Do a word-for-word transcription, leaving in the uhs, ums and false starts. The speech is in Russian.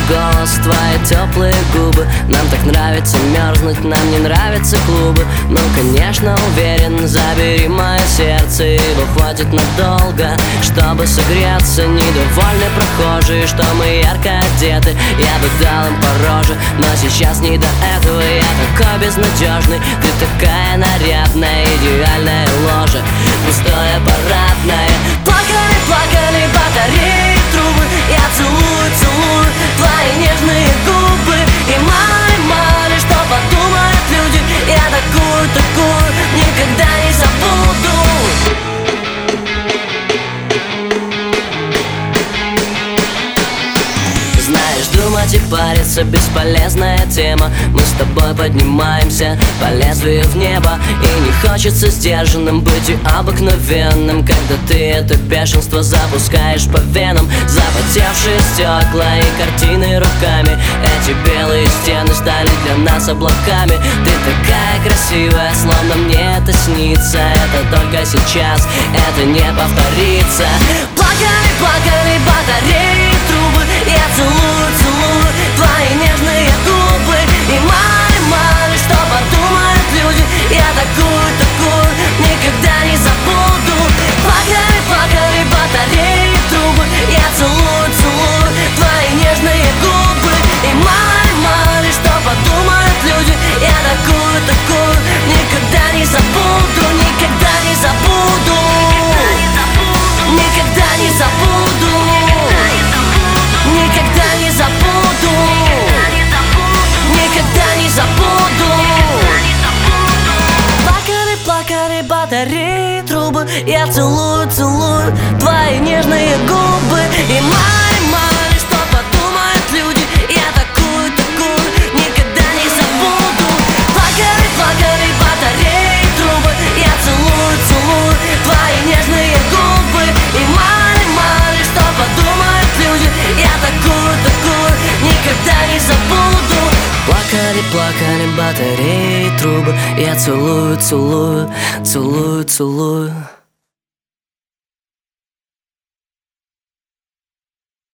голос, твои теплые губы. Нам так нравится мерзнуть, нам не нравятся клубы. Ну, конечно, уверен, забери мое сердце, ибо хватит надолго, чтобы согреться. Недовольны прохожие, что мы ярко одеты. Я бы дал им по роже, но сейчас не до этого. Я такой безнадежный, ты такая нарядная, идеальная ложа, пустое парадное. Плакали, плакали батареи, трубы. Я целую, целую твои нежные губы. И мало, мало, что подумают люди. Я такую, такую никогда не забуду. Знаешь, думать и париться — бесполезная тема. Мы с тобой поднимаемся по лезвию в небо, и не хочется сдержанным быть и обыкновенным, когда ты это бешенство запускаешь по венам. Запотевшие стекла и картины руками, эти белые стены стали для нас облаками. Ты такая красивая, словно мне это снится. Это только сейчас, это не повторится. Плакали, плакали батареи, трубы. Я целую, целую твои нежные губы. И мало, мало, что подумают люди. Я такую, такую никогда не забуду. Плакали, плакали батареи, трубы. Я целую, целую твои нежные губы. И мало, мало, что подумают люди. Я такую, такую никогда не забуду. Никогда не забуду. Никогда не забуду. Никогда не забуду. Никогда не забуду. Плакали, плакали батареи, трубы. Я целую, целую твои нежные губы. И мало, мало, что подумают люди. Я такую, такую никогда не забуду. Плакали, плакали батареи, трубы. Я целую, целую твои нежные губы. И мало, мало, что подумают люди. Я такую, такую никогда не забуду. Плакали, плакали батареи, трубы. Я целую, целую, целую, целую.